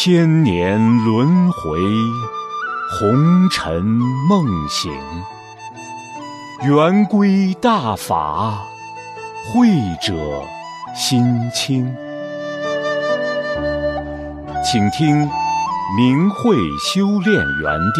千年轮回，红尘梦醒。圆规大法，慧者心清。请听明慧修炼园地。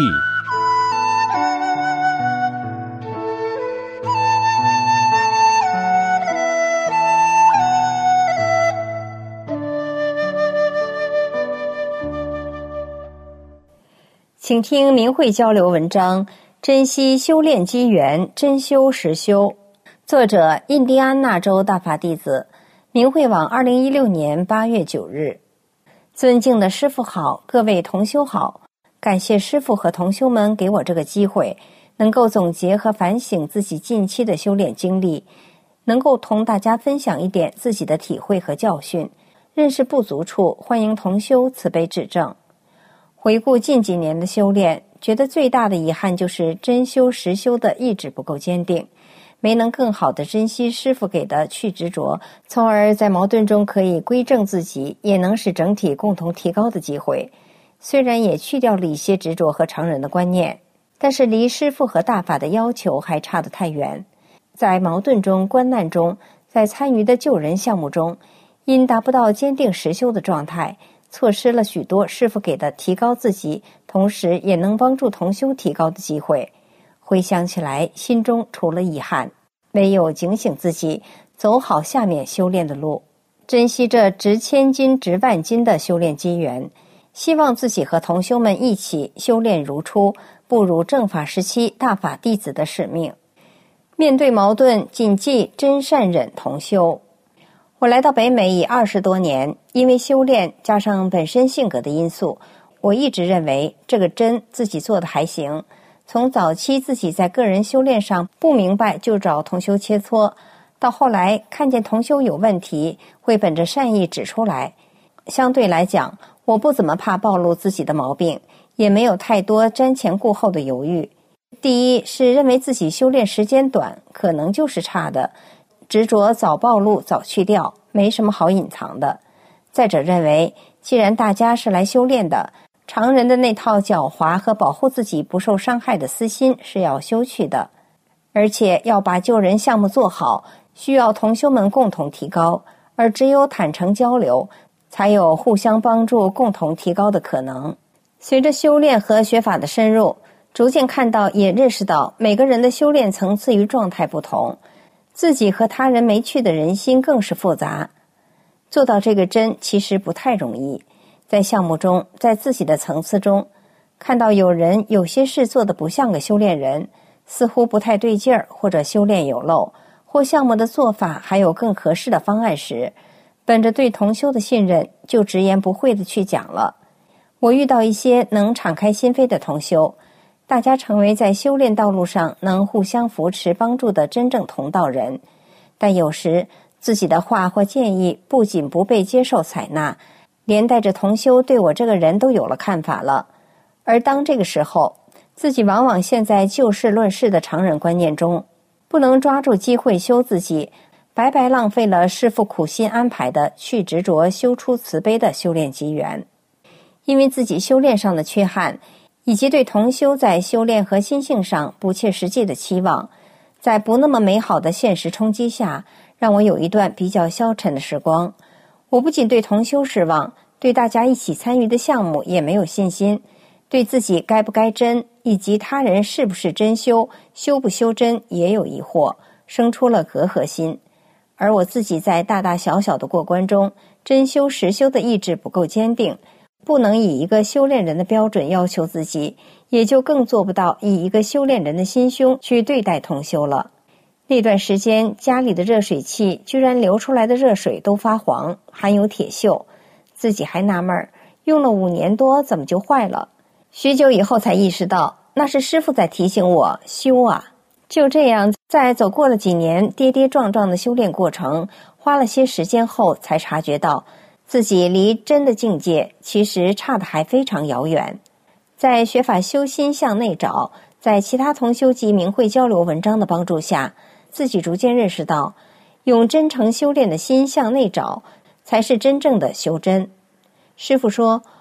请听明慧交流文章，珍惜修炼机缘，真修实修。作者印第安纳州大法弟子，明慧网2016年8月9日。尊敬的师父好，各位同修好，感谢师父和同修们给我这个机会，能够总结和反省自己近期的修炼经历，能够同大家分享一点自己的体会和教训，认识不足处，欢迎同修慈悲指正。回顾近几年的修炼，觉得最大的遗憾就是真修实修的意志不够坚定，没能更好地珍惜师父给的去执着，从而在矛盾中可以归正自己，也能使整体共同提高的机会。虽然也去掉了一些执着和常人的观念，但是离师父和大法的要求还差得太远。在矛盾中、关难中，在参与的救人项目中，因达不到坚定实修的状态，错失了许多师父给的提高自己，同时也能帮助同修提高的机会。回想起来，心中除了遗憾，唯有警醒自己，走好下面修炼的路，珍惜这值千金值万金的修炼机缘。希望自己和同修们一起修炼如初，步入正法时期大法弟子的使命。面对矛盾，谨记真善忍同修。我来到北美已20多年，因为修炼加上本身性格的因素，我一直认为这个真自己做的还行。从早期自己在个人修炼上不明白就找同修切磋，到后来看见同修有问题，会本着善意指出来。相对来讲，我不怎么怕暴露自己的毛病，也没有太多瞻前顾后的犹豫。第一是认为自己修炼时间短，可能就是差的，执着早暴露早去掉，没什么好隐藏的。再者认为，既然大家是来修炼的，常人的那套狡猾和保护自己不受伤害的私心是要修去的，而且要把救人项目做好，需要同修们共同提高，而只有坦诚交流，才有互相帮助共同提高的可能。随着修炼和学法的深入，逐渐看到也认识到每个人的修炼层次与状态不同，自己和他人没趣的人心更是复杂。做到这个真其实不太容易，在项目中，在自己的层次中，看到有人有些事做得不像个修炼人，似乎不太对劲儿，或者修炼有漏，或项目的做法还有更合适的方案时，本着对同修的信任，就直言不讳地去讲了。我遇到一些能敞开心扉的同修，大家成为在修炼道路上能互相扶持帮助的真正同道人，但有时自己的话或建议不仅不被接受采纳，连带着同修对我这个人都有了看法了。而当这个时候，自己往往陷在就事论事的常人观念中，不能抓住机会修自己，白白浪费了师父苦心安排的去执着修出慈悲的修炼机缘。因为自己修炼上的缺憾，以及对同修在修炼和心性上不切实际的期望，在不那么美好的现实冲击下，让我有一段比较消沉的时光。我不仅对同修失望，对大家一起参与的项目也没有信心，对自己该不该真，以及他人是不是真修，修不修真也有疑惑，生出了隔阂心。而我自己在大大小小的过关中，真修实修的意志不够坚定，不能以一个修炼人的标准要求自己，也就更做不到以一个修炼人的心胸去对待同修了。那段时间，家里的热水器居然流出来的热水都发黄，含有铁锈，自己还纳闷，用了5年多怎么就坏了。许久以后才意识到，那是师父在提醒我修啊。就这样，在走过了几年跌跌撞撞的修炼过程，花了些时间后才察觉到自己离真的境界其实差得还非常遥远。在学法修心向内找，在其他同修及明慧交流文章的帮助下，自己逐渐认识到，用真诚修炼的心向内找，才是真正的修真。师父说，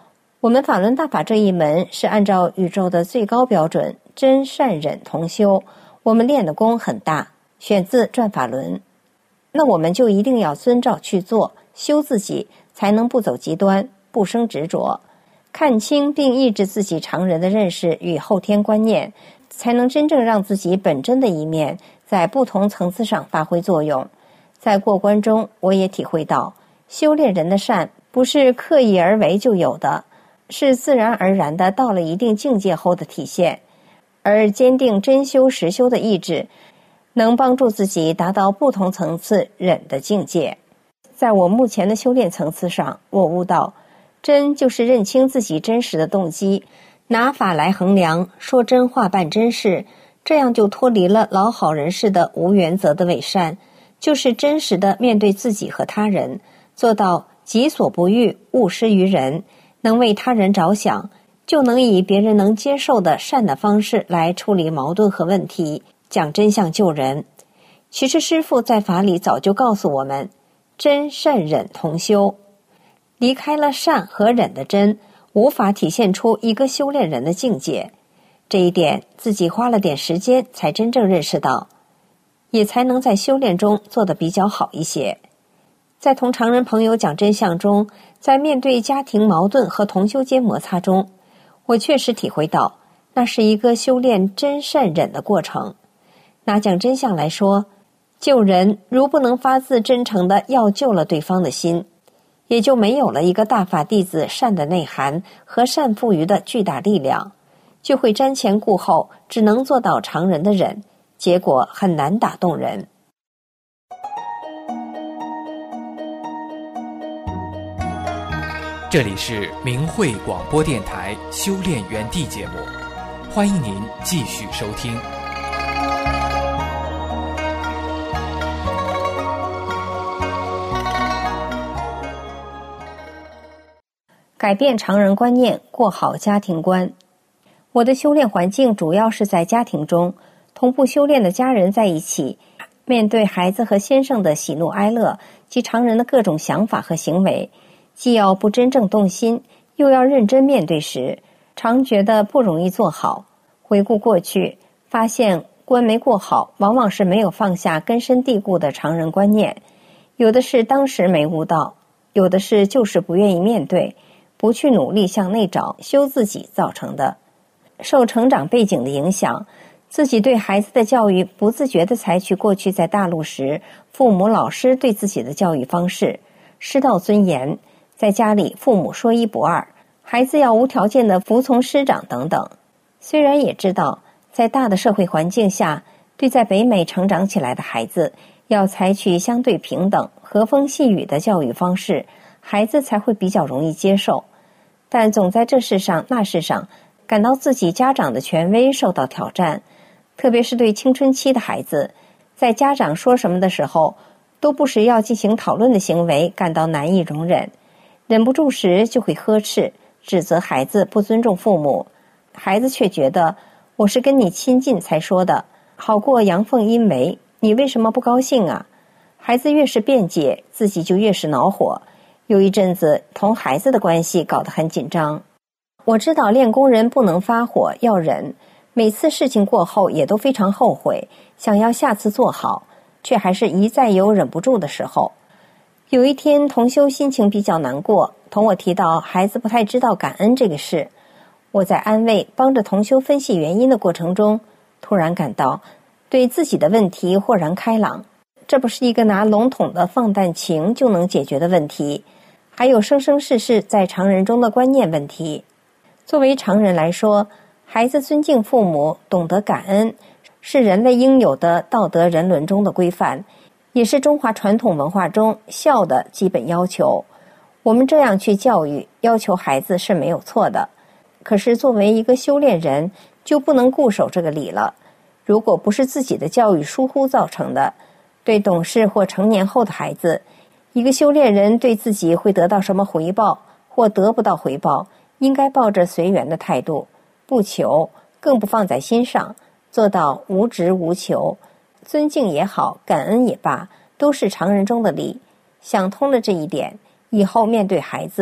我们法轮大法这一门是按照宇宙的最高标准真善忍同修，我们练的功很大，选自《转法轮》。那我们就一定要遵照去做，修自己，才能不走极端，不生执着，看清并抑制自己常人的认识与后天观念，才能真正让自己本真的一面在不同层次上发挥作用。在过关中，我也体会到，修炼人的善不是刻意而为就有的，是自然而然的到了一定境界后的体现。而坚定真修实修的意志，能帮助自己达到不同层次忍的境界。在我目前的修炼层次上，我悟到，真就是认清自己真实的动机，拿法来衡量，说真话办真事，这样就脱离了老好人士的无原则的伪善，就是真实的面对自己和他人，做到己所不欲，勿施于人，能为他人着想，就能以别人能接受的善的方式来处理矛盾和问题，讲真相救人。其实师父在法里早就告诉我们，真善忍同修，离开了善和忍的真，无法体现出一个修炼人的境界。这一点自己花了点时间才真正认识到，也才能在修炼中做得比较好一些。在同常人朋友讲真相中，在面对家庭矛盾和同修间摩擦中，我确实体会到，那是一个修炼真善忍的过程。拿讲真相来说，救人如不能发自真诚的要救了对方的心，也就没有了一个大法弟子善的内涵和善赋予的巨大力量，就会瞻前顾后，只能做到常人的忍，结果很难打动人。 这里是明慧广播电台修炼园地节目，欢迎您继续收听。 改变常人观念，过好家庭观。我的修炼环境主要是在家庭中，同步修炼的家人在一起，面对孩子和先生的喜怒哀乐及常人的各种想法和行为，既要不真正动心，又要认真面对时，常觉得不容易做好。回顾过去，发现关没过好，往往是没有放下根深蒂固的常人观念，有的是当时没悟到，有的是就是不愿意面对，不去努力向内找修自己造成的。受成长背景的影响，自己对孩子的教育不自觉地采取过去在大陆时父母老师对自己的教育方式，师道尊严，在家里父母说一不二，孩子要无条件地服从师长等等。虽然也知道在大的社会环境下，对在北美成长起来的孩子要采取相对平等和风细雨的教育方式，孩子才会比较容易接受，但总在这事上那事上感到自己家长的权威受到挑战，特别是对青春期的孩子，在家长说什么的时候，都不时要进行讨论的行为感到难以容忍，忍不住时就会呵斥指责孩子不尊重父母，孩子却觉得我是跟你亲近才说的，好过阳奉阴违，你为什么不高兴啊？孩子越是辩解，自己就越是恼火，有一阵子同孩子的关系搞得很紧张。我知道练功人不能发火，要忍，每次事情过后也都非常后悔，想要下次做好，却还是一再有忍不住的时候。有一天同修心情比较难过，同我提到孩子不太知道感恩这个事。我在安慰帮着同修分析原因的过程中，突然感到对自己的问题豁然开朗，这不是一个拿笼统的放淡情就能解决的问题，还有生生世世在常人中的观念问题。作为常人来说，孩子尊敬父母，懂得感恩，是人类应有的道德人伦中的规范，也是中华传统文化中孝的基本要求。我们这样去教育要求孩子是没有错的，可是作为一个修炼人，就不能固守这个理了。如果不是自己的教育疏忽造成的，对懂事或成年后的孩子，一个修炼人对自己会得到什么回报或得不到回报，应该抱着随缘的态度，不求，更不放在心上，做到无执无求，尊敬也好，感恩也罢，都是常人中的理。想通了这一点，以后面对孩子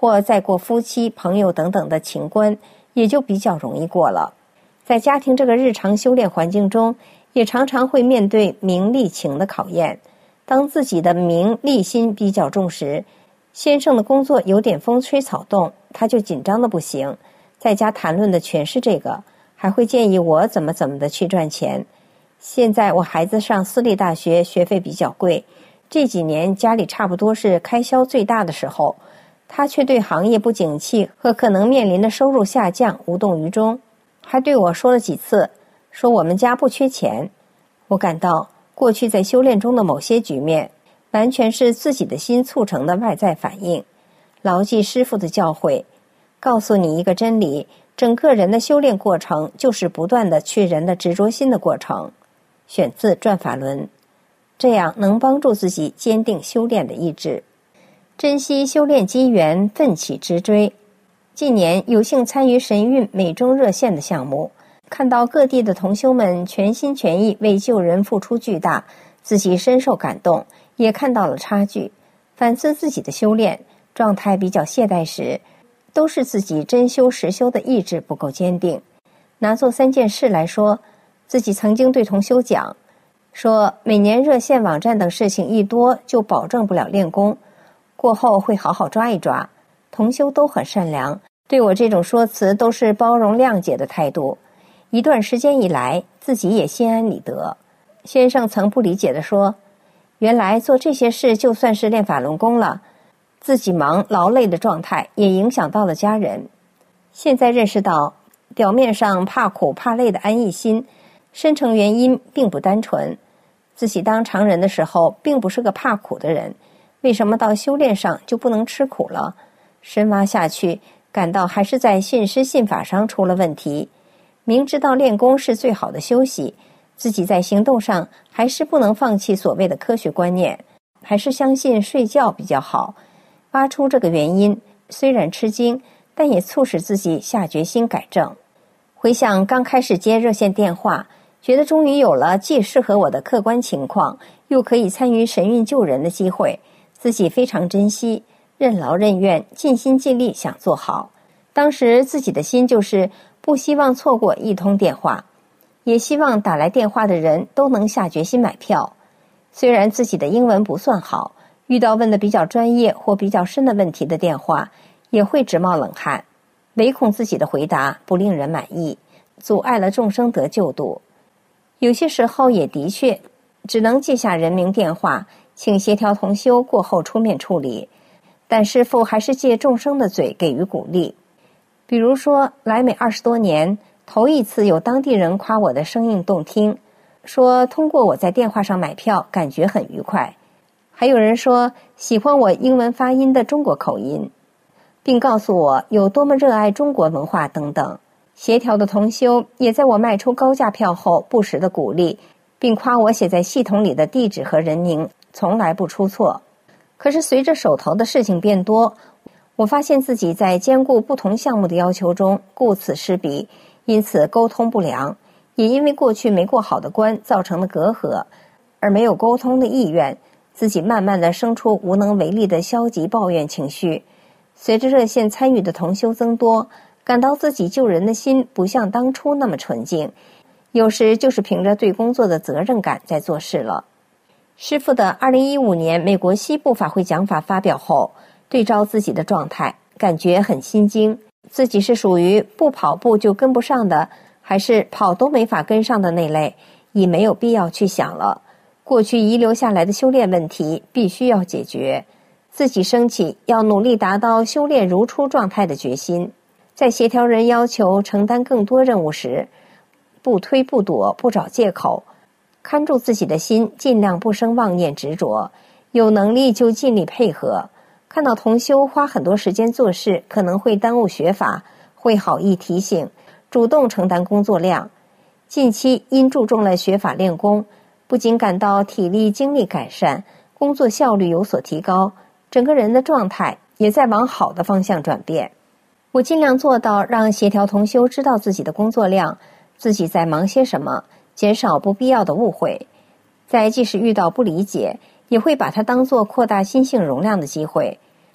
或再过夫妻、朋友等等的情关，也就比较容易过了。在家庭这个日常修炼环境中，也常常会面对名利情的考验。当自己的名利心比较重时，先生的工作有点风吹草动，他就紧张的不行，在家谈论的全是这个，还会建议我怎么的去赚钱。现在我孩子上私立大学，学费比较贵，这几年家里差不多是开销最大的时候，他却对行业不景气和可能面临的收入下降无动于衷，还对我说了几次，说我们家不缺钱。我感到过去在修炼中的某些局面，完全是自己的心促成的外在反应。牢记师父的教诲，告诉你一个真理，整个人的修炼过程就是不断的去人的执着心的过程。选自《转法轮》，这样能帮助自己坚定修炼的意志。珍惜修炼机缘，奋起直追。近年有幸参与神韵美中热线的项目，看到各地的同修们全心全意为救人付出巨大，自己深受感动，也看到了差距。反思自己的修炼状态比较懈怠时，都是自己真修实修的意志不够坚定。拿做3件事来说，自己曾经对同修讲，说每年热线网站等事情一多，就保证不了练功，过后会好好抓一抓。同修都很善良，对我这种说辞都是包容谅解的态度。一段时间以来，自己也心安理得。先生曾不理解地说，原来做这些事就算是练法轮功了，自己忙劳累的状态也影响到了家人。现在认识到，表面上怕苦怕累的安逸心，深层原因并不单纯。自己当常人的时候并不是个怕苦的人，为什么到修炼上就不能吃苦了？深挖下去，感到还是在信师信法上出了问题。明知道练功是最好的休息，自己在行动上还是不能放弃所谓的科学观念，还是相信睡觉比较好。挖出这个原因，虽然吃惊，但也促使自己下决心改正。回想刚开始接热线电话，觉得终于有了既适合我的客观情况，又可以参与神韵救人的机会，自己非常珍惜，任劳任怨，尽心尽力想做好。当时自己的心就是不希望错过一通电话，也希望打来电话的人都能下决心买票。虽然自己的英文不算好，遇到问的比较专业或比较深的问题的电话，也会直冒冷汗，唯恐自己的回答不令人满意，阻碍了众生得救度。有些时候也的确只能记下人名电话，请协调同修过后出面处理，但师父还是借众生的嘴给予鼓励。比如说来美20多年，头一次有当地人夸我的声音动听，说通过我在电话上买票感觉很愉快。还有人说喜欢我英文发音的中国口音，并告诉我有多么热爱中国文化等等。协调的同修也在我卖出高价票后不时的鼓励，并夸我写在系统里的地址和人名从来不出错。可是随着手头的事情变多，我发现自己在兼顾不同项目的要求中顾此失彼，因此沟通不良，也因为过去没过好的关造成的隔阂，而没有沟通的意愿，自己慢慢地生出无能为力的消极抱怨情绪。随着热线参与的同修增多，感到自己救人的心不像当初那么纯净，有时就是凭着对工作的责任感在做事了。师父的2015年美国西部法会讲法发表后，对照自己的状态，感觉很心惊，自己是属于不跑步就跟不上的，还是跑都没法跟上的那类，已没有必要去想了。过去遗留下来的修炼问题必须要解决，自己升起要努力达到修炼如初状态的决心。在协调人要求承担更多任务时，不推不躲，不找借口，看住自己的心，尽量不生妄念执着，有能力就尽力配合。看到同修花很多时间做事，可能会耽误学法，会好意提醒，主动承担工作量。近期因注重了学法练功，不仅感到体力精力改善，工作效率有所提高，整个人的状态也在往好的方向转变。我尽量做到让协调同修知道自己的工作量，自己在忙些什么，减少不必要的误会。在即使遇到不理解，也会把它当作扩大心性容量的机会。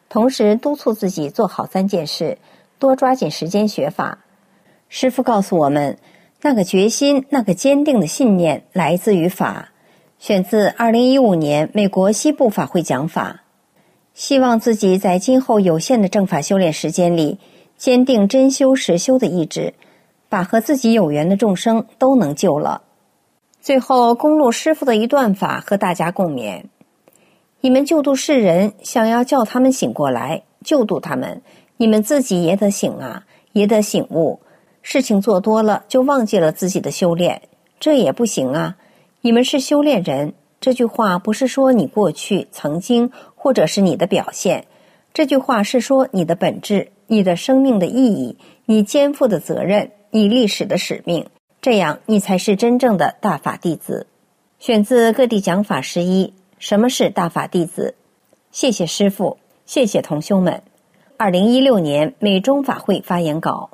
同时督促自己做好3件事，多抓紧时间学法。师父告诉我们，那个决心，那个坚定的信念来自于法。选自2015年美国西部法会讲法。希望自己在今后有限的正法修炼时间里，坚定真修实修的意志，把和自己有缘的众生都能救了。最后恭录师父的一段法和大家共勉：你们救度世人，想要叫他们醒过来，救度他们，你们自己也得醒啊，也得醒悟。事情做多了就忘记了自己的修炼，这也不行啊。你们是修炼人，这句话不是说你过去曾经或者是你的表现，这句话是说你的本质，你的生命的意义，你肩负的责任，你历史的使命，这样你才是真正的大法弟子。选自各地讲法11，什么是大法弟子？谢谢师父，谢谢同修们。2016年美中法会发言稿。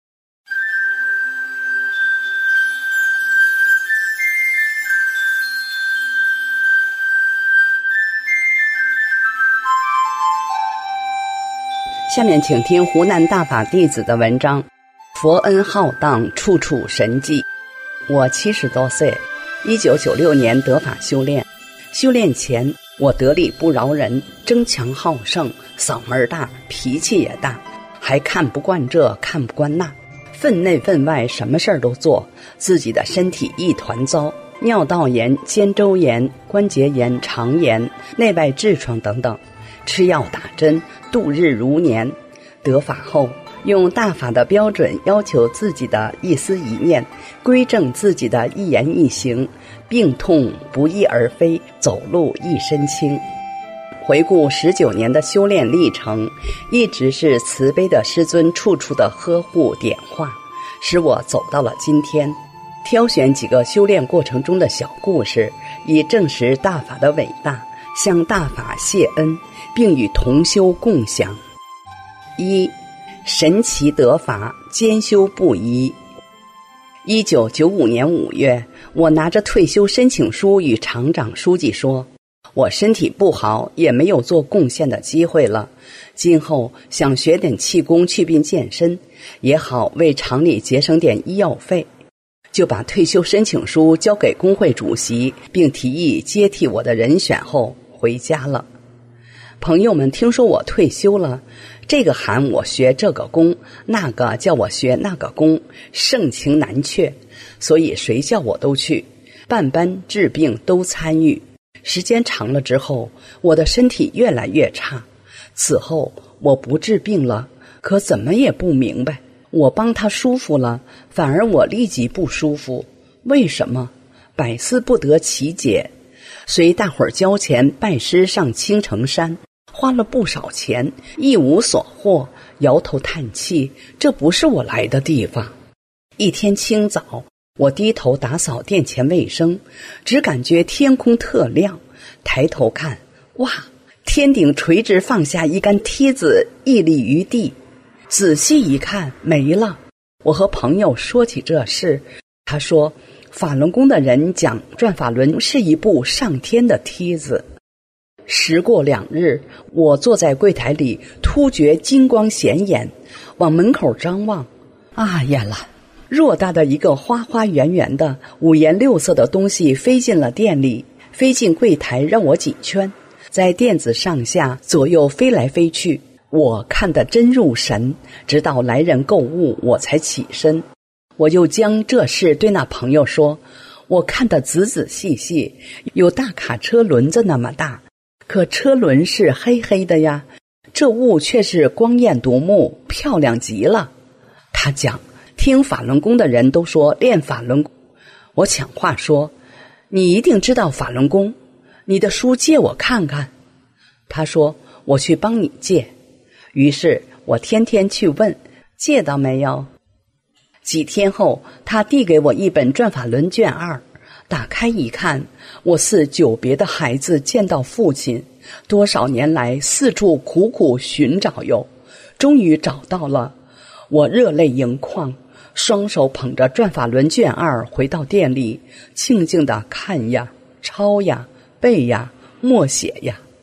下面请听湖南大法弟子的文章。佛恩浩荡，处处神迹。我70多岁，1996年得法修炼。修炼前，我得理不饶人，争强好胜，嗓门大，脾气也大，还看不惯这，看不惯那，分内分外什么事儿都做，自己的身体一团糟，尿道炎、肩周炎、关节炎、肠炎、内外痔疮等等，吃药打针，度日如年。得法后，用大法的标准要求自己的一思一念，规正自己的一言一行，病痛不翼而飞，走路一身轻。回顾19年的修炼历程，一直是慈悲的师尊处处的呵护点化，使我走到了今天。挑选几个修炼过程中的小故事，以证实大法的伟大，向大法谢恩，并与同修共享。1. 神奇得法，兼修不移。1995年5月，我拿着退休申请书与厂长书记说，我身体不好，也没有做贡献的机会了，今后想学点气功祛病健身，也好为厂里节省点医药费，就把退休申请书交给工会主席，并提议接替我的人选后回家了。朋友们听说我退休了，这个喊我学这个功，那个叫我学那个功，盛情难却，所以谁叫我都去，办班治病都参与。时间长了之后，我的身体越来越差。此后我不治病了，可怎么也不明白，我帮他舒服了，反而我立即不舒服，为什么？百思不得其解。随大伙儿交钱拜师上青城山，花了不少钱，一无所获，摇头叹气，这不是我来的地方。一天清早，我低头打扫殿前卫生，只感觉天空特亮，抬头看，哇，天顶垂直放下一杆梯子，屹立于地。仔细一看，没了。我和朋友说起这事，他说法轮功的人讲转法轮是一部上天的梯子。时过2日，我坐在柜台里，突觉金光显眼，往门口张望，啊呀啦！偌大的一个花花圆圆的5颜6色的东西飞进了店里，飞进柜台让我几圈，在垫子上下左右飞来飞去，我看得真入神，直到来人购物我才起身。我又将这事对那朋友说，我看得仔仔细细，有大卡车轮子那么大，可车轮是黑黑的呀，这物却是光艳夺目，漂亮极了。他讲，听法轮功的人都说练法轮功。我抢话说，你一定知道法轮功，你的书借我看看。他说，我去帮你借。于是我天天去问，借到没有？几天后，他递给我一本转法轮卷2，打开一看，我似久别的孩子见到父亲，多少年来四处苦苦寻找哟，终于找到了。我热泪盈眶，双手捧着转法轮卷2回到店里，静静地看呀，抄呀，背呀，默写呀。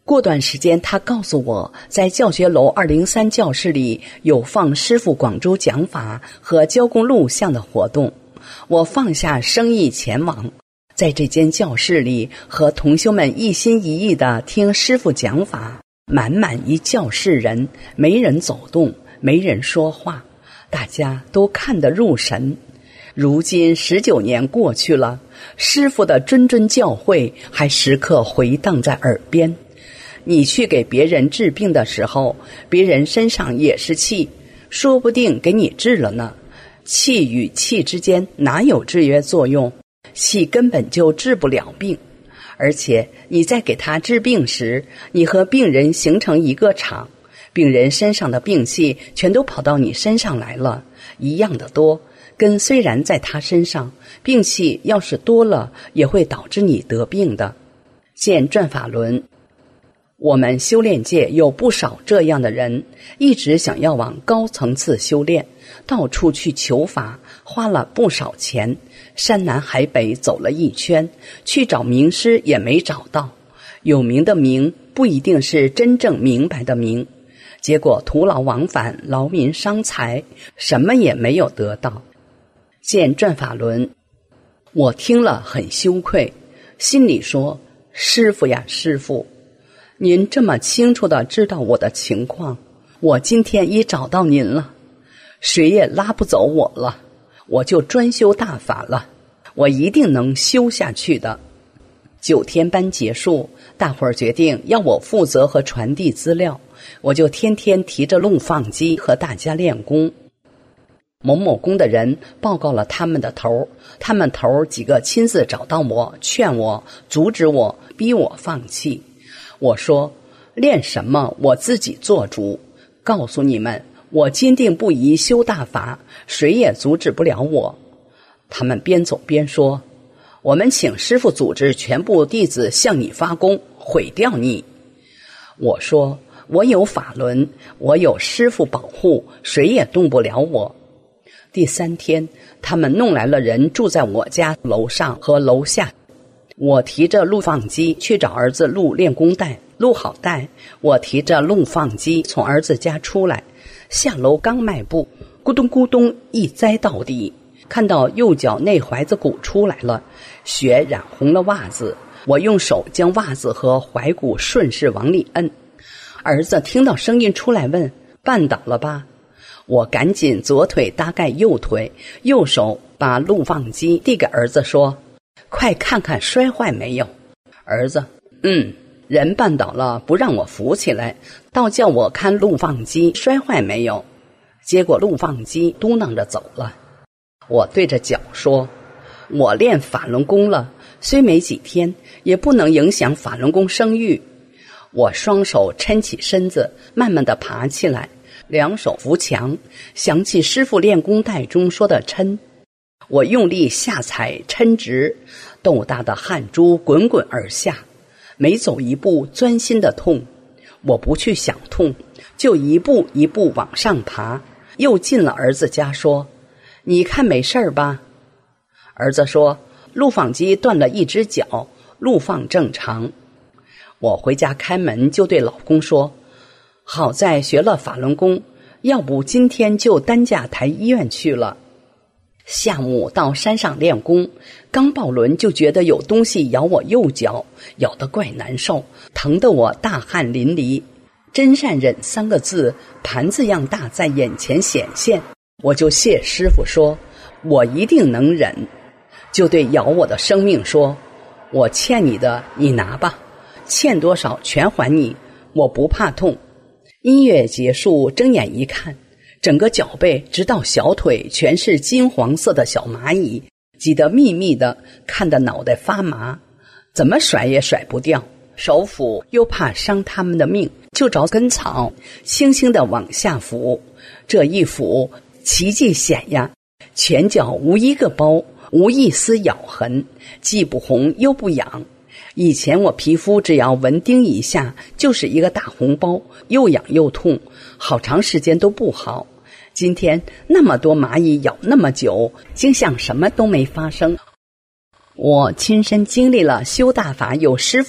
过段时间他告诉我，在教学楼203教室里有放师父广州讲法和交工录像的活动。我放下生意前往，在这间教室里和同修们一心一意地听师父讲法，满满一教室人，没人走动，没人说话，大家都看得入神。如今19年过去了，师父的谆谆教诲还时刻回荡在耳边。你去给别人治病的时候，别人身上也是气，说不定给你治了呢。气与气之间哪有制约作用？气根本就治不了病。而且你在给他治病时，你和病人形成一个场，病人身上的病气全都跑到你身上来了，一样的多，跟虽然在他身上，病气要是多了，也会导致你得病的。见转法轮。我们修炼界有不少这样的人，一直想要往高层次修炼，到处去求法，花了不少钱，山南海北走了一圈，去找名师也没找到。有名的名不一定是真正明白的名，结果徒劳往返，劳民伤财，什么也没有得到。见转法轮，我听了很羞愧，心里说：师父呀师父，您这么清楚地知道我的情况，我今天已找到您了，谁也拉不走我了，我就专修大法了，我一定能修下去的。9天班结束，大伙儿决定要我负责和传递资料，我就天天提着录放机和大家练功。某某宫的人报告了他们的头，他们头几个亲自找到我，劝我，阻止我，逼我放弃。我说练什么我自己做主，告诉你们，我坚定不移修大法，谁也阻止不了我。他们边走边说，我们请师父组织全部弟子向你发功，毁掉你。我说我有法轮，我有师父保护，谁也动不了我。第3天，他们弄来了人住在我家楼上和楼下，我提着录放机去找儿子录练功带，录好带，我提着录放机从儿子家出来，下楼刚迈步，咕咚咕咚一栽到底，看到右脚内踝子骨出来了，血染红了袜子，我用手将袜子和踝骨顺势往里摁。儿子听到声音出来问，绊倒了吧？我赶紧左腿搭盖右腿，右手把录放机递给儿子说，快看看摔坏没有。儿子人绊倒了不让我扶起来，倒叫我看录放机摔坏没有，结果录放机嘟囔着走了。我对着脚说，我练法轮功了，虽没几天，也不能影响法轮功声誉。我双手抻起身子，慢慢地爬起来，两手扶墙，想起师父练功带中说的抻，我用力下踩抻直，豆大的汗珠滚滚而下，每走一步钻心的痛。我不去想痛，就一步一步往上爬，又进了儿子家说，你看没事吧？儿子说，录放机断了一只脚，录放正常。我回家开门就对老公说，好在学了法轮功，要不今天就担架抬医院去了。下午到山上练功，刚抱轮就觉得有东西咬我右脚，咬得怪难受，疼得我大汗淋漓。真善忍3个字盘子样大在眼前显现，我就谢师父说，我一定能忍。就对咬我的生命说，我欠你的你拿吧，欠多少全还你，我不怕痛。音乐结束，睁眼一看，整个脚背直到小腿全是金黄色的小蚂蚁，挤得密密的，看得脑袋发麻，怎么甩也甩不掉。手抚又怕伤他们的命，就找根草轻轻地往下抚，这一抚奇迹显呀，全脚无一个包，无一丝咬痕，既不红又不痒。以前我皮肤只要蚊叮一下就是一个大红包，又痒又痛，好长时间都不好。今天那么多蚂蚁咬那么久，竟像什么都没发生。我亲身经历了修大法有师父保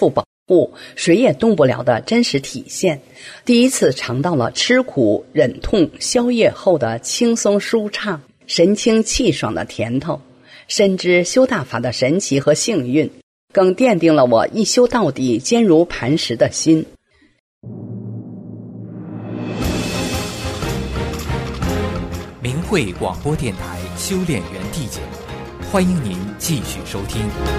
护谁也动不了的真实体现，第一次尝到了吃苦忍痛宵夜后的轻松舒畅、神清气爽的甜头，深知修大法的神奇和幸运，更奠定了我一修到底坚如磐石的心。 明慧广播电台修炼园地节目，欢迎您继续收听。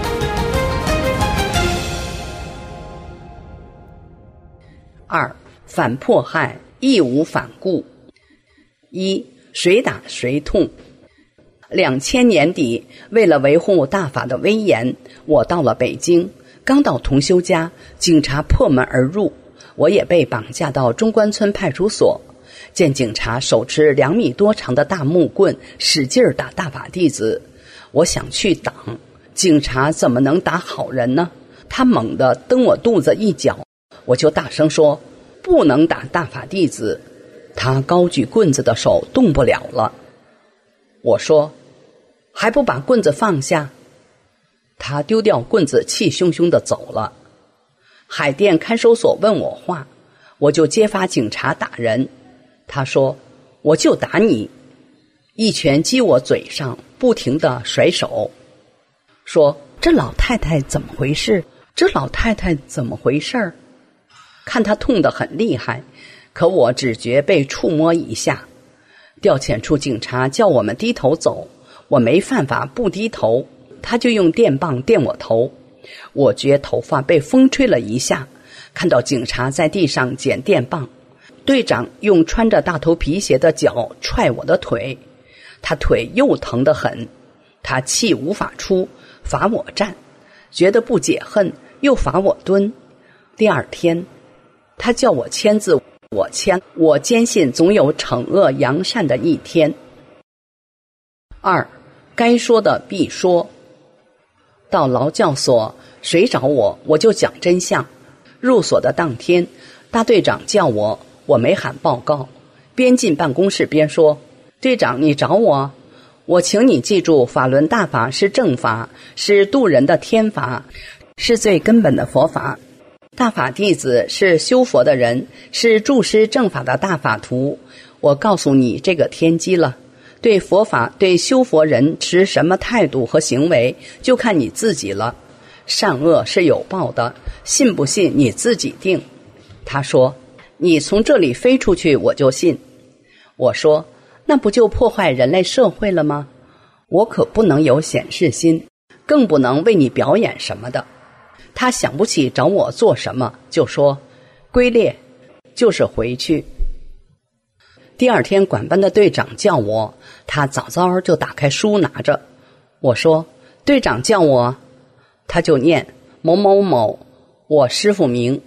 2. 反迫害，义无反顾。1. 谁打谁痛。2000年底，为了维护大法的威严，我到了北京。刚到同修家，警察破门而入，我也被绑架到中关村派出所。见警察手持2米多长的大木棍，使劲打大法弟子。我想去挡，警察怎么能打好人呢？他猛地蹬我肚子一脚，我就大声说，不能打大法弟子。他高举棍子的手动不了了。我说，还不把棍子放下？他丢掉棍子，气汹汹地走了。海淀看守所问我话，我就揭发警察打人。他说，我就打你，一拳击我嘴上，不停地甩手，说这老太太怎么回事？这老太太怎么回事？看他痛得很厉害，可我只觉被触摸一下。调遣处警察叫我们低头走，我没办法不低头，他就用电棒电我头，我觉头发被风吹了一下，看到警察在地上捡电棒，队长用穿着大头皮鞋的脚踹我的腿，他腿又疼得很，他气无法出，罚我站，觉得不解恨，又罚我蹲。第二天，他叫我签字，我签，我坚信总有惩恶扬善的一天。2. 该说的必说。到劳教所，谁找我，我就讲真相。入所的当天，大队长叫我，我没喊报告，边进办公室边说，队长你找我，我请你记住，法轮大法是正法，是渡人的天法，是最根本的佛法。大法弟子是修佛的人，是注师正法的大法徒。我告诉你这个天机了，对佛法对修佛人持什么态度和行为，就看你自己了。善恶是有报的，信不信你自己定。他说，你从这里飞出去我就信。我说，那不就破坏人类社会了吗？我可不能有显示心，更不能为你表演什么的。他想不起找我做什么，就说归列，就是回去。第二天管班的队长叫我，他早早就打开书拿着。我说，队长叫我，他就念某某某，我师父名。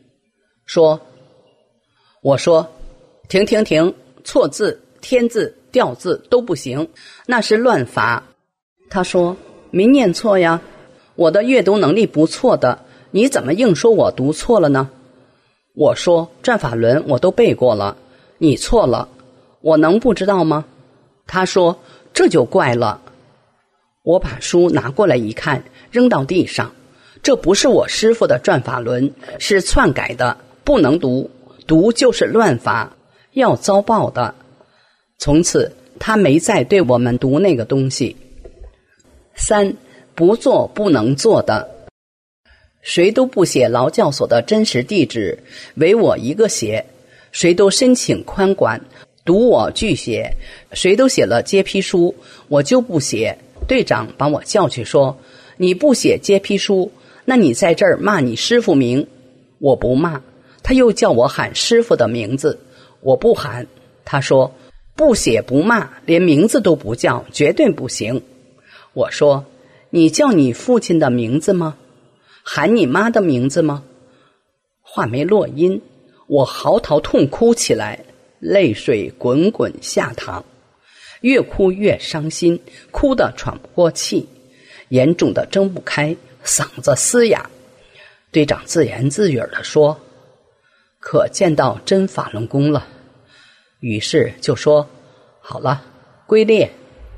我说停，错字、添字、调字都不行，那是乱法。他说，没念错呀，我的阅读能力不错的，你怎么硬说我读错了呢？我说，转法轮我都背过了，你错了，我能不知道吗？他说，这就怪了。我把书拿过来一看，扔到地上，这不是我师父的转法轮，是篡改的，不能读，读就是乱法，要遭报的。从此他没再对我们读那个东西。3. 不做不能做的。谁都不写劳教所的真实地址，唯我一个写。谁都申请宽管，独我拒写。谁都写了揭批书，我就不写。队长把我叫去说，你不写揭批书，那你在这儿骂你师父名。我不骂，他又叫我喊师父的名字，我不喊。他说，不写不骂，连名字都不叫，绝对不行。我说，你叫你父亲的名字吗？喊你妈的名字吗？话没落音，我嚎啕痛哭起来，泪水滚滚下淌，越哭越伤心，哭得喘不过气，严重的睁不开，嗓子嘶哑。队长自言自语地说，可见到真法轮功了。于是就说，好了，归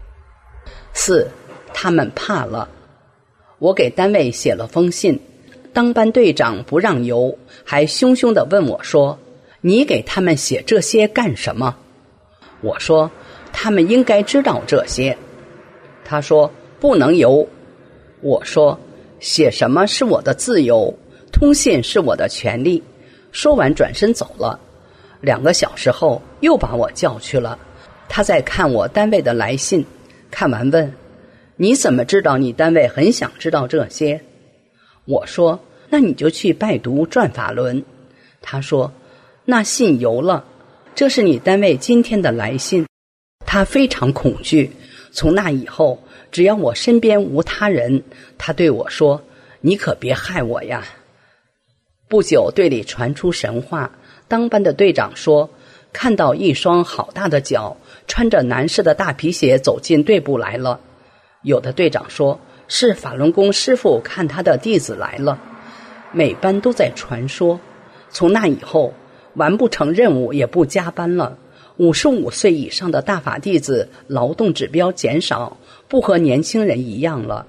列。4. 他们怕了。我给单位写了封信， 当班队长不让游，还凶凶地问我说：“你给他们写这些干什么？”我说：“他们应该知道这些。”他说：“不能游。”我说：“写什么是我的自由，通信是我的权利。”说完转身走了。2个小时后又把我叫去了，他在看我单位的来信，看完问：“你怎么知道你单位很想知道这些？”我说：“那你就去拜读转法轮。”他说：“那信邮了，这是你单位今天的来信。”他非常恐惧，从那以后，只要我身边无他人，他对我说：“你可别害我呀。”不久队里传出神话，当班的队长说看到一双好大的脚穿着男士的大皮鞋走进队部来了。有的队长说是法轮功师傅看他的弟子来了。每班都在传说。从那以后，完不成任务也不加班了。55岁以上的大法弟子劳动指标减少，不和年轻人一样了。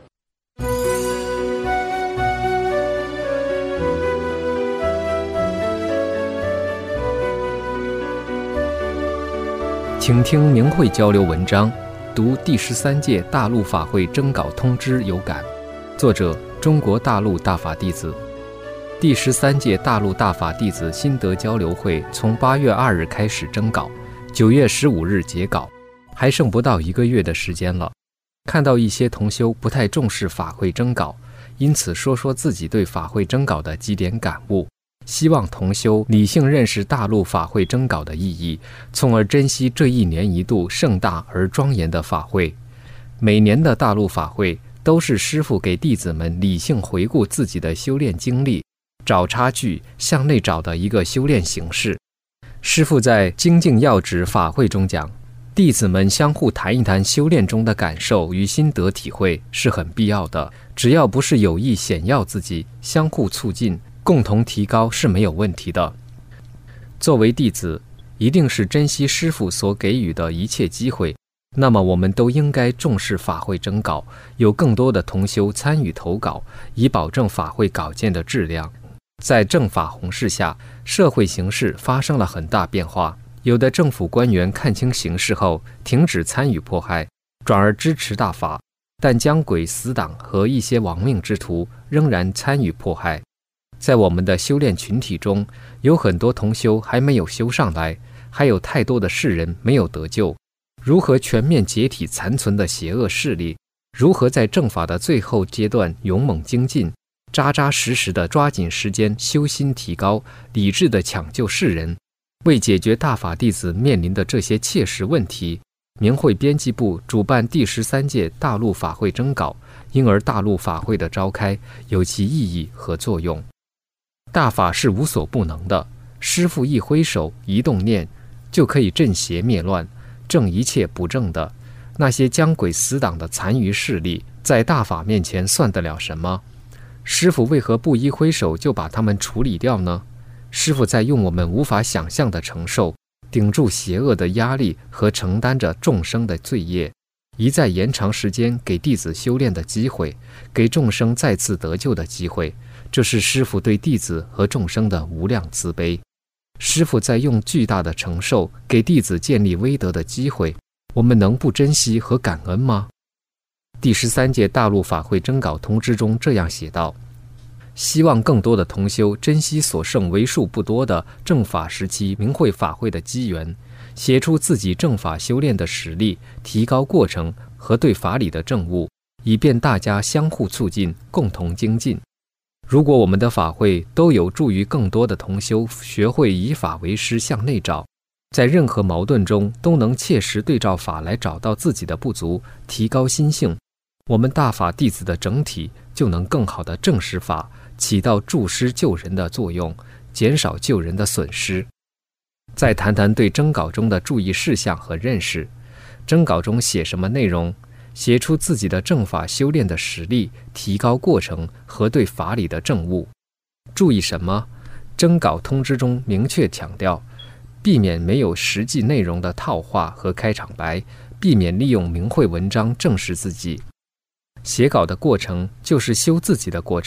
请听明慧交流文章，读第13届大陆法会征稿通知有感，作者中国大陆大法弟子。第13届大陆大法弟子心得交流会从8月2日开始征稿，9月15日截稿，还剩不到1个月的时间了。看到一些同修不太重视法会征稿，因此说说自己对法会征稿的几点感悟，希望同修理性认识大陆法会征稿的意义，从而珍惜这1年1度盛大而庄严的法会。每年的大陆法会都是师父给弟子们理性回顾自己的修炼经历，找差距向内找的一个修炼形式。师父在精进要旨法会中讲，弟子们相互谈一谈修炼中的感受与心得体会是很必要的，只要不是有意显耀自己，相互促进共同提高是没有问题的。作为弟子，一定是珍惜师父所给予的一切机会，那么我们都应该重视法会征稿，有更多的同修参与投稿，以保证法会稿件的质量。在正法弘誓下，社会形势发生了很大变化，有的政府官员看清形势后停止参与迫害，转而支持大法，但将鬼死党和一些亡命之徒仍然参与迫害。在我们的修炼群体中，有很多同修还没有修上来，还有太多的世人没有得救。如何全面解体残存的邪恶势力？如何在正法的最后阶段勇猛精进，扎扎实实地抓紧时间修心提高，理智地抢救世人？为解决大法弟子面临的这些切实问题，明慧编辑部主办第13届大陆法会征稿，因而大陆法会的召开有其意义和作用。大法是无所不能的，师父一挥手一动念就可以镇邪灭乱，正一切不正的那些将鬼死党的残余势力，在大法面前算得了什么？师父为何不一挥手就把他们处理掉呢？师父在用我们无法想象的承受，顶住邪恶的压力和承担着众生的罪业，一再延长时间给弟子修炼的机会，给众生再次得救的机会。这是师父对弟子和众生的无量慈悲。师父在用巨大的承受给弟子建立威德的机会，我们能不珍惜和感恩吗？第13届大陆法会征稿通知中这样写道：希望更多的同修珍惜所剩为数不多的正法时期明慧法会的机缘，写出自己正法修炼的实力、提高过程和对法理的证悟，以便大家相互促进，共同精进。如果我们的法会都有助于更多的同修学会以法为师向内找，在任何矛盾中都能切实对照法来找到自己的不足，提高心性，我们大法弟子的整体就能更好地正视法，起到助师救人的作用，减少救人的损失。再谈谈对征稿中的注意事项和认识。征稿中写什么内容？写出自己的正法修炼的实力、提高过程和对法理的证悟。注意什么？征稿通知中明确强调，避免没有实际内容的套话和开场白，避免利用明慧文章证实自己。写稿的过程就是修自己的过程，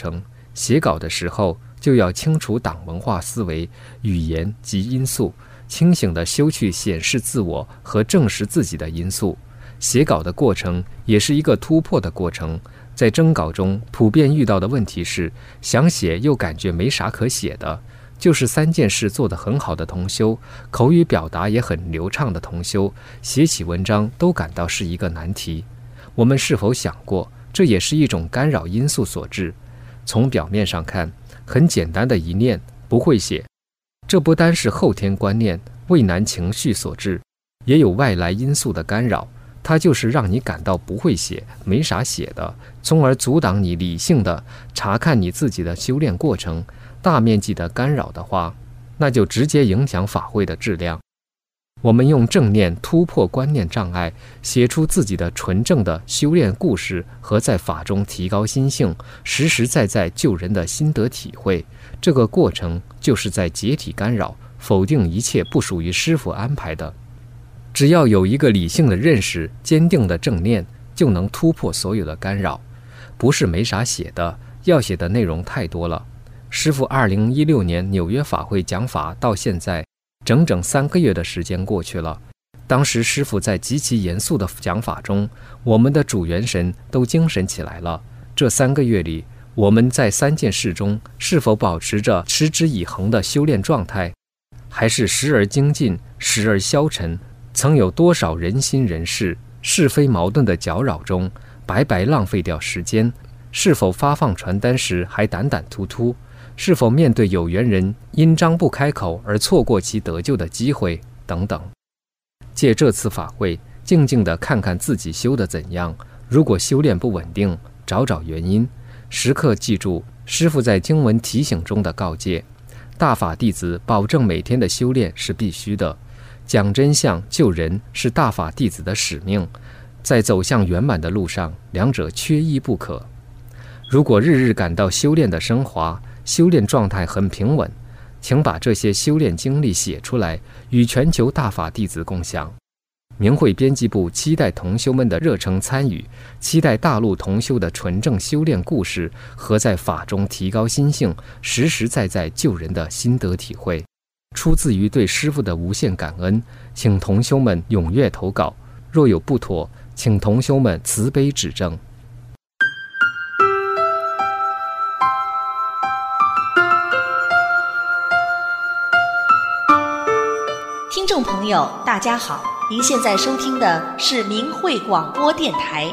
写稿的时候就要清除党文化思维、语言及因素，清醒地修去显示自我和证实自己的因素。写稿的过程也是一个突破的过程。在征稿中普遍遇到的问题是，想写又感觉没啥可写的，就是3件事做得很好的同修，口语表达也很流畅的同修，写起文章都感到是一个难题。我们是否想过，这也是一种干扰因素所致？从表面上看，很简单的一念不会写，这不单是后天观念、畏难情绪所致，也有外来因素的干扰，它就是让你感到不会写，没啥写的，从而阻挡你理性的查看你自己的修炼过程。大面积的干扰的话，那就直接影响法会的质量。我们用正念突破观念障碍，写出自己的纯正的修炼故事和在法中提高心性，实实在在救人的心得体会。这个过程就是在解体干扰，否定一切不属于师父安排的。只要有一个理性的认识，坚定的正念，就能突破所有的干扰。不是没啥写的，要写的内容太多了。师父2016年纽约法会讲法到现在整整3个月的时间过去了。当时师父在极其严肃的讲法中，我们的主元神都精神起来了。这3个月里，我们在3件事中是否保持着持之以恒的修炼状态，还是时而精进，时而消沉？曾有多少人心人事、是非矛盾的搅扰中白白浪费掉时间？是否发放传单时还胆胆突突？是否面对有缘人因张不开口而错过其得救的机会等等。借这次法会，静静地看看自己修得怎样。如果修炼不稳定，找找原因，时刻记住师父在经文提醒中的告诫。大法弟子保证每天的修炼是必须的，讲真相救人是大法弟子的使命，在走向圆满的路上，两者缺一不可。如果日日感到修炼的升华，修炼状态很平稳，请把这些修炼经历写出来，与全球大法弟子共享。明慧编辑部期待同修们的热诚参与，期待大陆同修的纯正修炼故事和在法中提高心性、实实在在救人的心得体会。出自于对师父的无限感恩，请同修们踊跃投稿，若有不妥，请同修们慈悲指正。 听众朋友大家好，您现在收听的是明慧广播电台。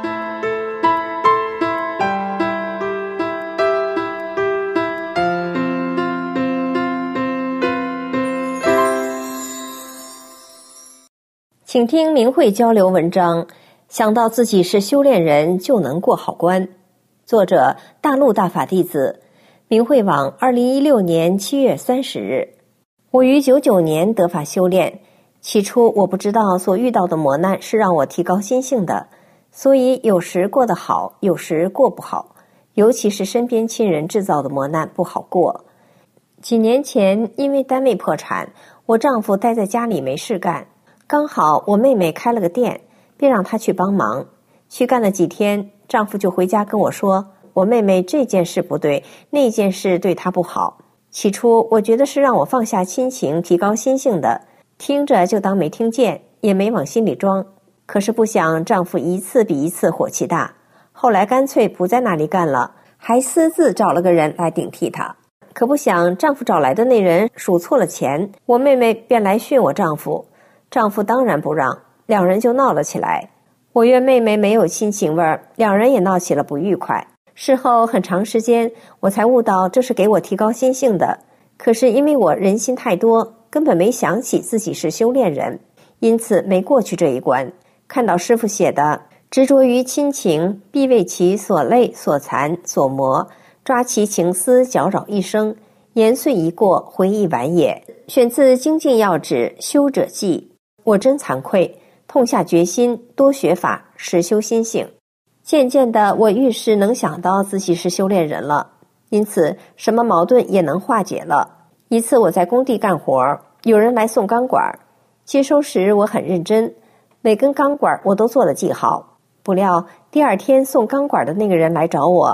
请听明慧交流文章，想到自己是修炼人就能过好关。作者大陆大法弟子，明慧网2016年7月30日。我于99年得法修炼，起初我不知道所遇到的磨难是让我提高心性的，所以有时过得好，有时过不好，尤其是身边亲人制造的磨难不好过。几年前因为单位破产，我丈夫待在家里没事干，刚好我妹妹开了个店，便让她去帮忙。去干了几天，丈夫就回家跟我说，我妹妹这件事不对，那件事对她不好。起初我觉得是让我放下亲情，提高心性的，听着就当没听见，也没往心里装。可是不想丈夫一次比一次火气大，后来干脆不在那里干了，还私自找了个人来顶替他。可不想丈夫找来的那人数错了钱，我妹妹便来训我丈夫，丈夫当然不让，两人就闹了起来。我怨妹妹没有亲情味儿，两人也闹起了不愉快。事后很长时间，我才悟到这是给我提高心性的。可是因为我人心太多，根本没想起自己是修炼人，因此没过去这一关。看到师父写的，执着于亲情，必为其所累、所残、所磨，抓其情思，搅扰一生，年岁一过，回忆晚也。选自《精进要旨·修者记》，我真惭愧，痛下决心，多学法，实修心性。渐渐的，我遇事能想到自己是修炼人了，因此什么矛盾也能化解了。一次我在工地干活，有人来送钢管，接收时我很认真，每根钢管我都做了记号。不料第二天送钢管的那个人来找我，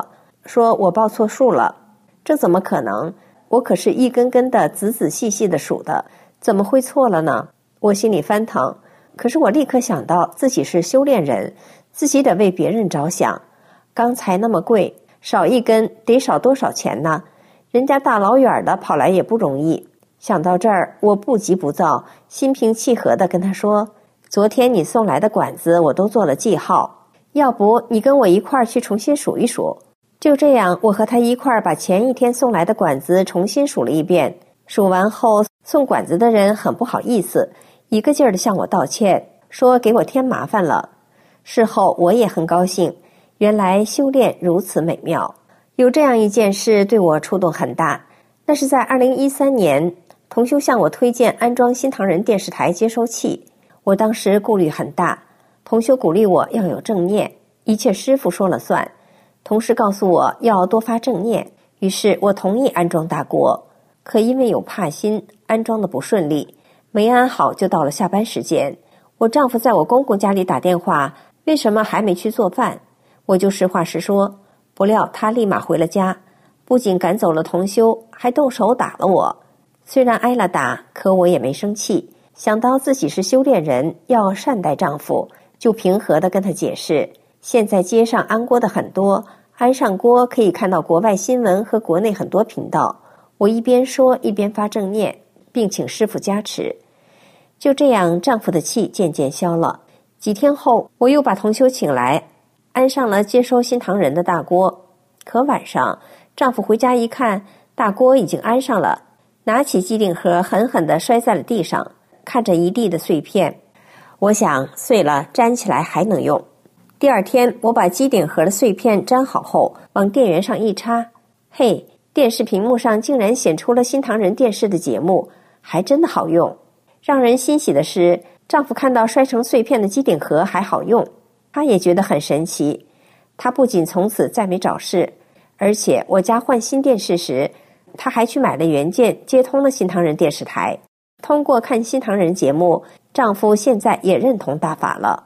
说我报错数了。这怎么可能？我可是一根根的仔仔细细的数的，怎么会错了呢？我心里翻腾，可是我立刻想到自己是修炼人，自己得为别人着想。钢材那么贵，少一根得少多少钱呢？人家大老远的跑来也不容易。想到这儿，我不急不躁，心平气和地跟他说，昨天你送来的管子我都做了记号，要不你跟我一块儿去重新数一数。就这样，我和他一块儿把前一天送来的管子重新数了一遍。数完后，送管子的人很不好意思，一个劲儿地向我道歉，说给我添麻烦了。事后我也很高兴，原来修炼如此美妙。有这样一件事对我触动很大，那是在2013年，同修向我推荐安装新唐人电视台接收器。我当时顾虑很大，同修鼓励我要有正念，一切师父说了算。同时告诉我要多发正念，于是我同意安装大锅。可因为有怕心，安装的不顺利，没安好就到了下班时间。我丈夫在我公公家里打电话，为什么还没去做饭？我就实话实说，不料他立马回了家，不仅赶走了同修，还动手打了我。虽然挨了打，可我也没生气，想到自己是修炼人，要善待丈夫，就平和地跟他解释，现在街上安锅的很多，安上锅可以看到国外新闻和国内很多频道。我一边说一边发正念，并请师父加持。就这样，丈夫的气渐渐消了。几天后，我又把同修请来，安上了接收新唐人的大锅。可晚上，丈夫回家一看，大锅已经安上了，拿起机顶盒狠狠地摔在了地上，看着一地的碎片。我想碎了粘起来还能用。第二天，我把机顶盒的碎片粘好后，往电源上一插，嘿，电视屏幕上竟然显出了新唐人电视的节目，还真的好用。让人欣喜的是，丈夫看到摔成碎片的机顶盒还好用，他也觉得很神奇。他不仅从此再没找事，而且我家换新电视时，他还去买了原件，接通了新唐人电视台。通过看新唐人节目，丈夫现在也认同大法了。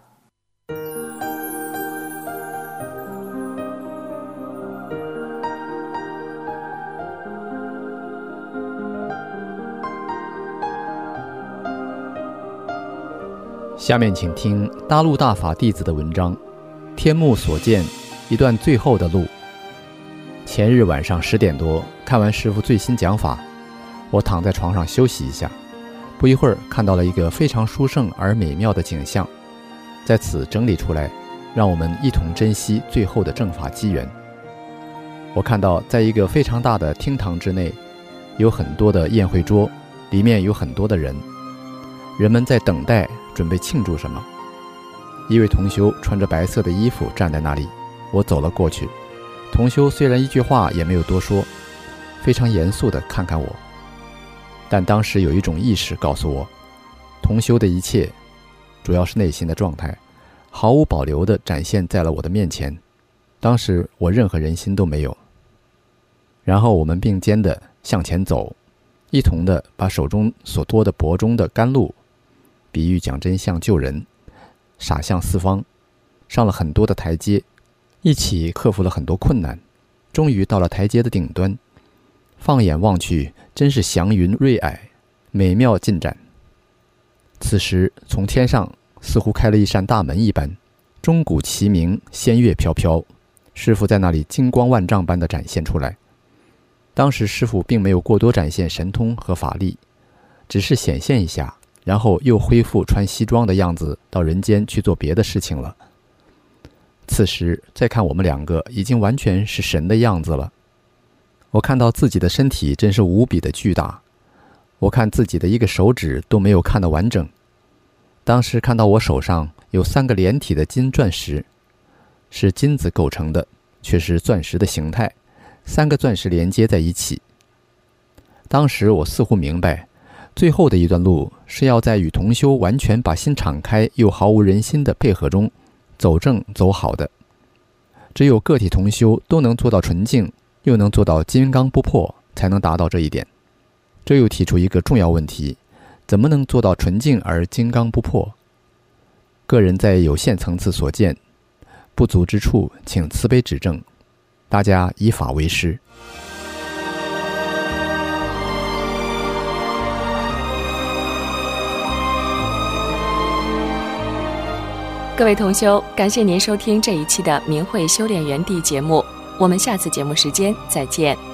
下面请听大陆大法弟子的文章《天目所见》一段最后的路。前日晚上10点多，看完师父最新讲法，我躺在床上休息一下，不一会儿看到了一个非常殊胜而美妙的景象，在此整理出来，让我们一同珍惜最后的正法机缘。我看到在一个非常大的厅堂之内，有很多的宴会桌，里面有很多的人，人们在等待准备庆祝什么。一位同修穿着白色的衣服站在那里，我走了过去。同修虽然一句话也没有多说，非常严肃地看看我，但当时有一种意识告诉我，同修的一切，主要是内心的状态，毫无保留地展现在了我的面前。当时我任何人心都没有。然后我们并肩地向前走，一同地把手中所托的钵中的甘露比喻讲真相救人，洒向四方，上了很多的台阶，一起克服了很多困难，终于到了台阶的顶端。放眼望去，真是祥云瑞霭，美妙进展。此时从天上似乎开了一扇大门一般，钟鼓齐鸣，仙乐飘飘，师父在那里金光万丈般的展现出来。当时师父并没有过多展现神通和法力，只是显现一下，然后又恢复穿西装的样子，到人间去做别的事情了。此时再看我们两个，已经完全是神的样子了。我看到自己的身体真是无比的巨大，我看自己的一个手指都没有看得完整。当时看到我手上有3个连体的金钻石，是金子构成的，却是钻石的形态，3个钻石连接在一起。当时我似乎明白，最后的一段路是要在与同修完全把心敞开又毫无人心的配合中走正走好的。只有个体同修都能做到纯净，又能做到金刚不破，才能达到这一点。这又提出一个重要问题，怎么能做到纯净而金刚不破？个人在有限层次所见，不足之处请慈悲指正。 大家以法为师。 各位同修，感谢您收听这一期的明慧修炼园地节目，我们下次节目时间再见。